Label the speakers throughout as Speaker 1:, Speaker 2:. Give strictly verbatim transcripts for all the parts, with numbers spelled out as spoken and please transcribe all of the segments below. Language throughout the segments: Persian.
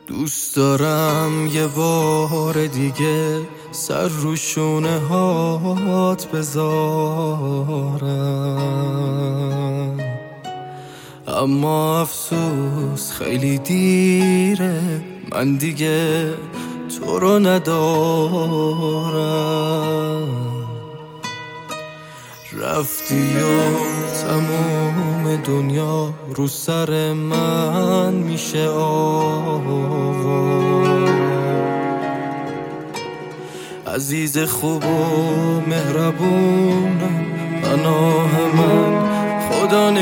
Speaker 1: دوست دارم یه بار دیگه سر رو شونه هات بذارم، اما افسوس خیلی دیره، من دیگه تو رو ندارم. رفتی و تمام دنیا رو سر من میشه آوار. عزیز خوب و مهربونم، پناه من خدا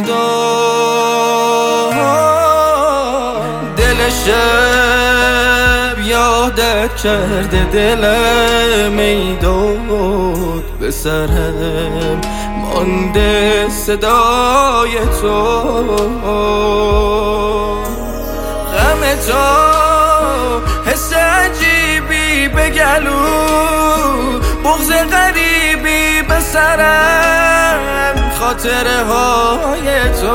Speaker 1: نگهدار. دل شب یادت کرده، دلم میداد به سرم مانده صدای تو. غم تو حس عجیبی به گلو، بغض غریبی به سرم، خاطره های تو.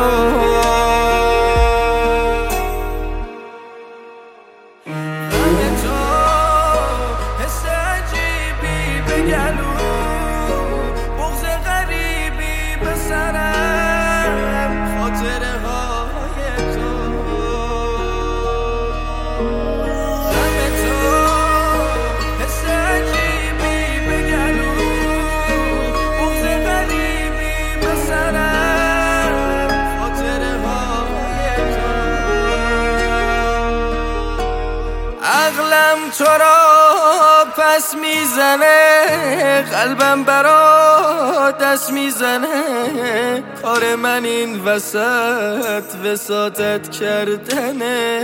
Speaker 1: عقلم تو را پس میزنه، قلبم برا دست میزنه. کار من این وسط وساطت کردنه.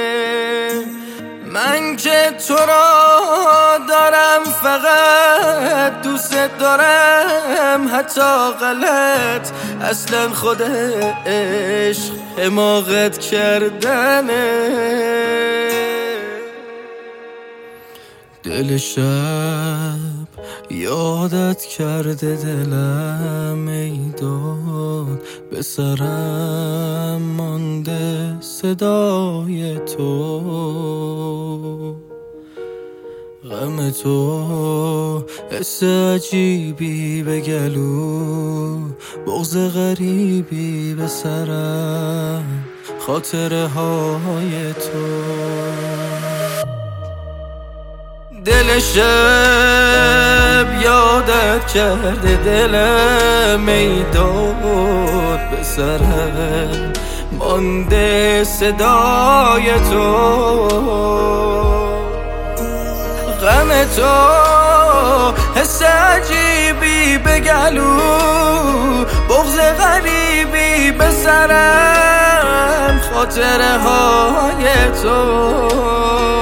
Speaker 1: من که تو را دارم، فقط دوست دارم، حتی غلط اصلا خود عشق حماقت کردنه. دل شب یادت کرده، دلم میداد به سرم مانده صدای تو. غم تو حس عجیبی به گلو، بغض غریبی به سرم، خاطره های تو. دل شب یادت کرده، دلم میداد به سرم مانده صدای تو. غم تو حس عجیبی به گلو، بغض غریبی به سرم، خاطره های تو.